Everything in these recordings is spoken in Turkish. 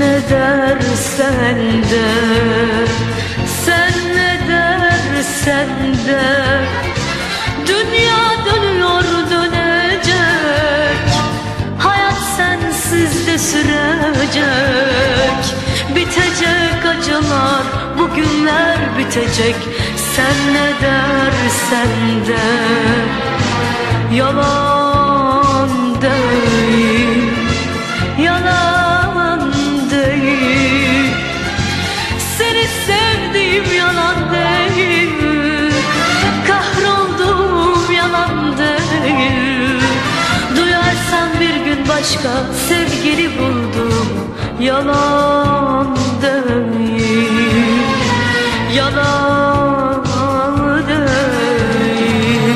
ne dersen de, sen ne dersen de, dünya dönüyor dönecek, hayat sensiz de sürecek. Bitecek acılar, bu günler bitecek. Sen ne dersen de yalan değil, yalan değil. Seni sevdiğim yalan değil, kahrolduğum yalan değil. Duyarsan bir gün başka sevgili buldum, yalan değil, yalan değil.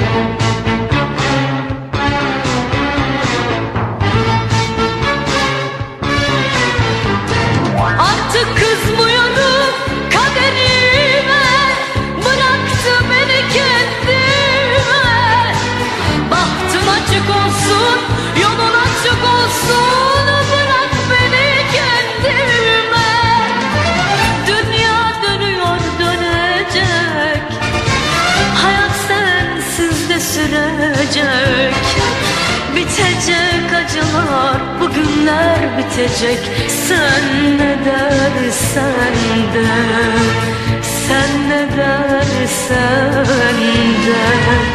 Artık kızmıyorum kaderime, bıraktı beni kendime. Bahtın açık olsun, yolun açık olsun, bırak beni kendime. Dünya dönüyor dönecek, hayat sensiz de sürecek. Bitecek acılar, bu günler bitecek. Sen ne dersen de, sen ne dersen de.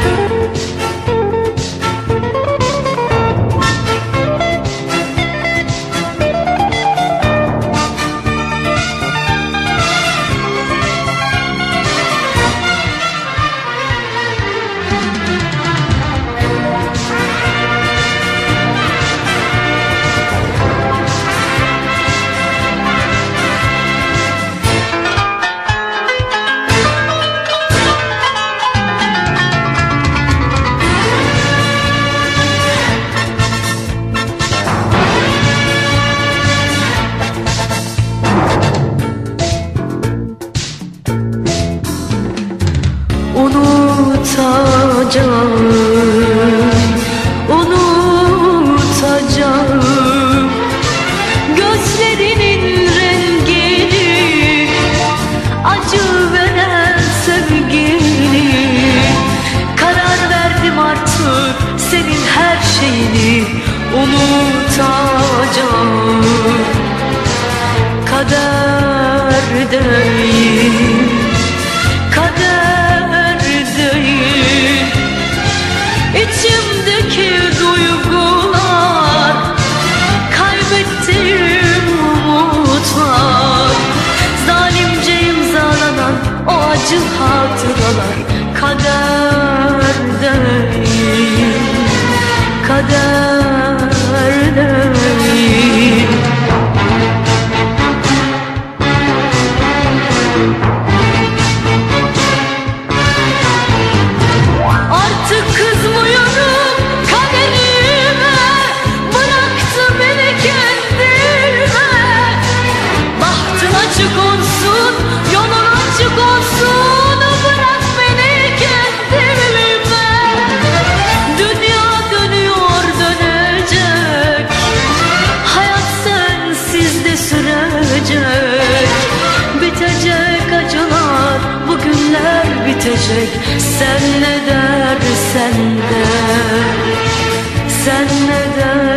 Unutacağım, unutacağım gözlerinin rengini, acı veren sevgini. Karar verdim artık senin her şeyini unutacağım. Kader değil, kader değil. İçimdeki duygular, kaybettiğim umutlar, zalimce imzalanan o acı hatıralar. Kader değil, kader değil. Artık kızmıyorum kaderime, bıraktı beni kendime. Bahtın açık olsun, yolun açık olsun, bırak beni kendime. Dünya dönüyor dönecek, hayat sensiz de sürecek. Bitecek acılar, bu günler bitecek. Sen ne dersen de, sen ne dersen